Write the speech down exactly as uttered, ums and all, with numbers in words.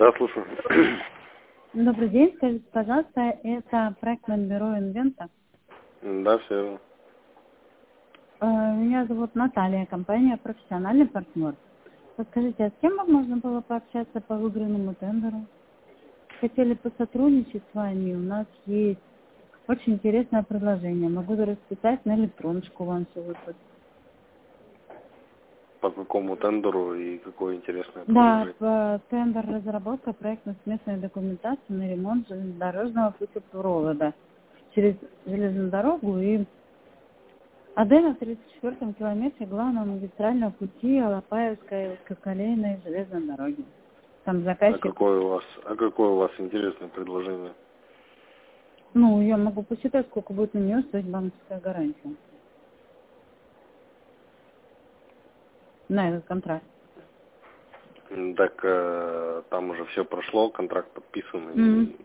Да, слушаю. Добрый день, скажите, пожалуйста, это проектное бюро «Инвента». Да, все верно. Э, Меня зовут Наталья, компания «Профессиональный партнер». Подскажите, а с кем вам можно было пообщаться по выигранному тендеру? Хотели посотрудничать с вами, у нас есть очень интересное предложение. Могу расписать на электроночку вам все выслать. По какому тендеру и какое интересное Да, предложение? по- тендер разработка проектно-смесной документации на ремонт железнодорожного путепровода через железную дорогу и АД на тридцать четвёртом километре главного магистрального пути Алапаевской узкоколейной железной дороги. Там А заказчик, какое у вас, а какое у вас интересное предложение? ну, я могу посчитать, сколько будет на нее стоить банковская гарантия на этот контракт. М, Так э, там уже все прошло, контракт подписан, М. и